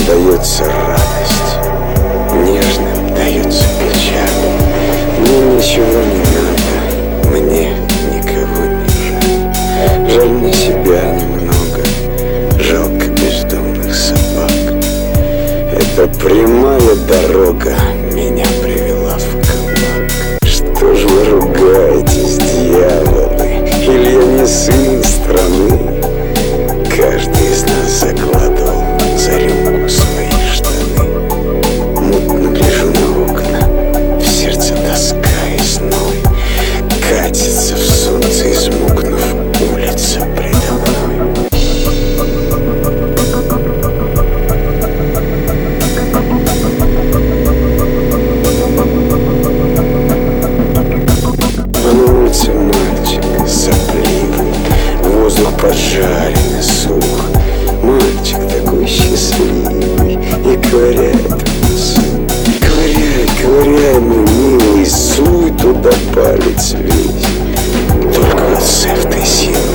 дается радость, нежным дается печаль. Мне ничего не надо, мне никого не жаль. Жаль мне себя немного, жалко бездомных собак. Эта прямая дорога меня привела в кабак. Что ж вы ругаетесь, дьяволы? Или я не сын страны? Каждый из нас закладывал за рюмку свои штаны. Мутно гляжу на окна, в сердце тоска и зной. Катится в солнце, измокнув, улица предо мной. А на улице мальчик сопливый, воздух поджаренный, сух. Мальчик такой счастливый и ковыряет в носу. Ковыряй, ковыряй, мой милый, суй туда палец весь. Только вот с этой силой